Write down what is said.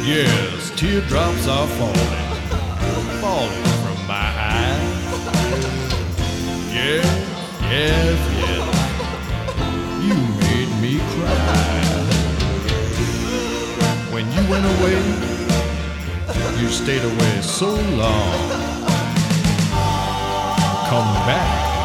Yes, teardrops are falling, falling from my eyes. Yes, yes, yes, you made me cry. When you went away, you stayed away so long. Come back.